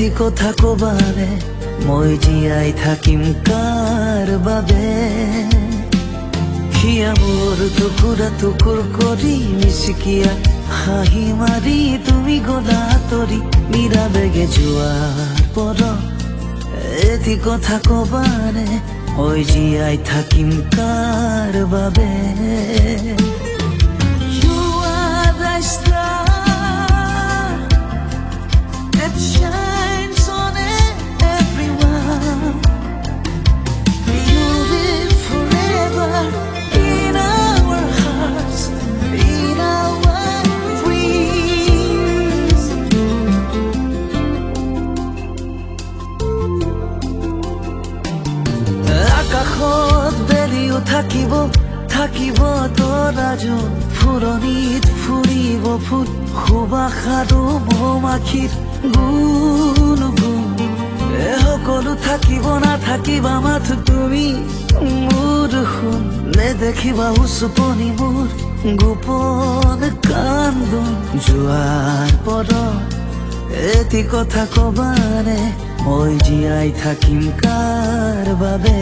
এটি কথা কবাৰে মই জীয়াই থাকিম কাৰ বাবে হিয়া মোৰ টুকুৰা টুকুৰ কৰি মিচিকিয়া হাঁহি মাৰি তুমি গলা তৰি নিৰাবেগে যোৱাৰ পৰ এটি কথা কবাৰে মই জীয়াই থাকিম কাৰ বাবে আকাশত বেলিও থাকিব থাকিব তৰা যোন ফুৰণিত ফুৰিব ফুল সুবাস আৰু মৌমাখিৰ গুণ গুণ সকলো থাকিব নাথাকিবা মাথো তুমি মোৰ শুন নেদেখিবা উচুপনি মোৰ গোপন কান্দোন যোৱাৰ পৰ এটি কথা কবাৰে মই জীয়াই থাকিম কাৰ বাবে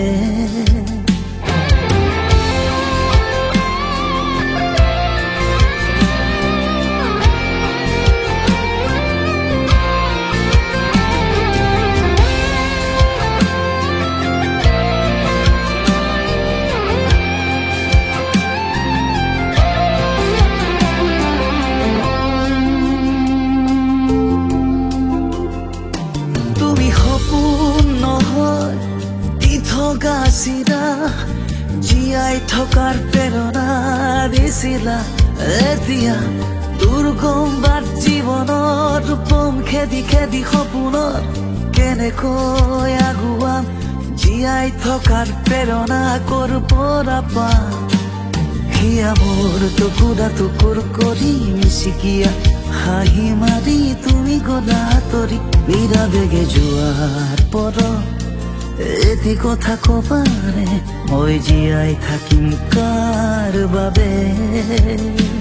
জীয়াই থকাৰ প্ৰেৰণা দিছিলা এতিয়া দুৰ্গম বাট জীৱনৰ ৰূপম খেদি খেদি সপোনৰ কেনেকৈ আগুৱাম জীয়াই থকাৰ প্ৰেৰণা কৰ পৰা পাম হিয়া মোৰ টুকুৰা টুকুৰ কৰি মিচিকিয়া হাঁহি মাৰি তুমি গলা তৰি নিৰাবেগে যোৱাৰ পৰ এটি কথা কবাৰে মই জীয়াই থাকিম কাৰ বাবে